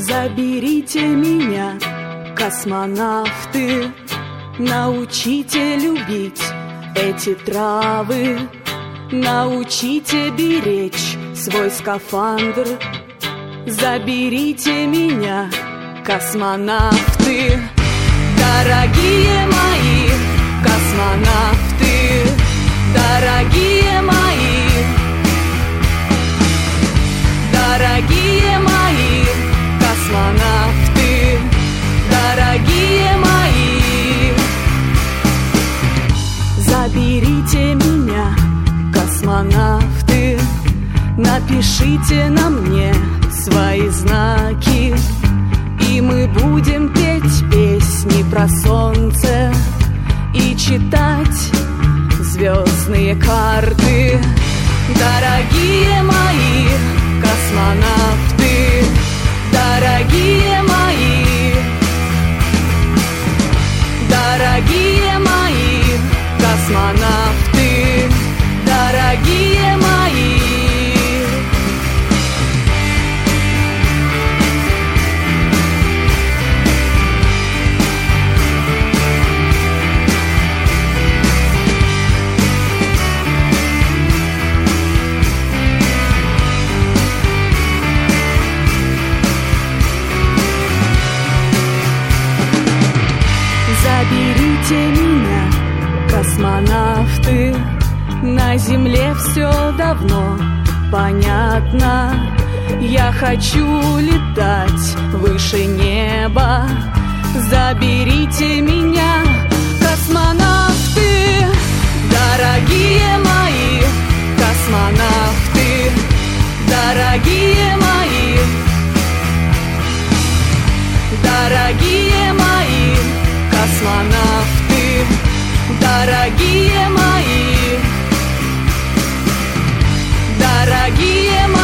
Заберите меня, космонавты, научите любить эти травы, научите беречь свой скафандр. Заберите меня, космонавты, дорогие мои космонавты, дорогие мои, дорогие мои космонавты, дорогие мои. Заберите меня, космонавты, напишите на мне свои знаки, и мы будем петь песни про солнце и читать звездные карты. Дорогие мои космонавты, дорогие мои, дорогие мои космонавты, дорогие мои. Заберите меня, космонавты, на Земле все давно понятно. Я хочу летать выше неба. Заберите меня, космонавты, дорогие мои космонавты, дорогие мои, дорогие мои космонавты, дорогие мои, дорогие мои.